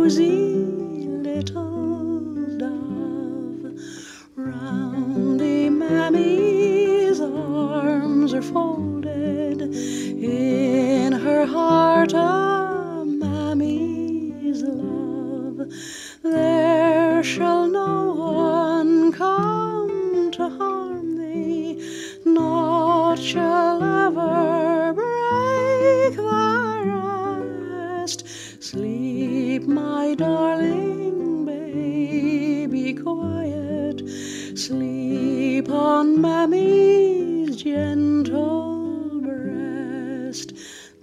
drowsy little dove. Round thee, Mammy's arms are folded, in her heart a Mammy's love. There shall no one come to harm thee, naught shall ever break thy rest. Sleep, my darling baby, quiet, sleep on Mammy's gentle breast.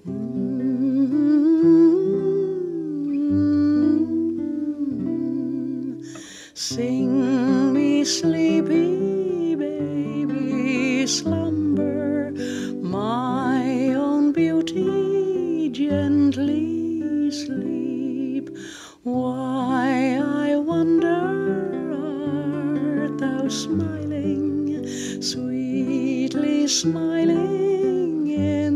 Sing me, sleepy baby, slumber, my own beauty, gently sleep. Why, I wonder, art thou smiling, sweetly smiling in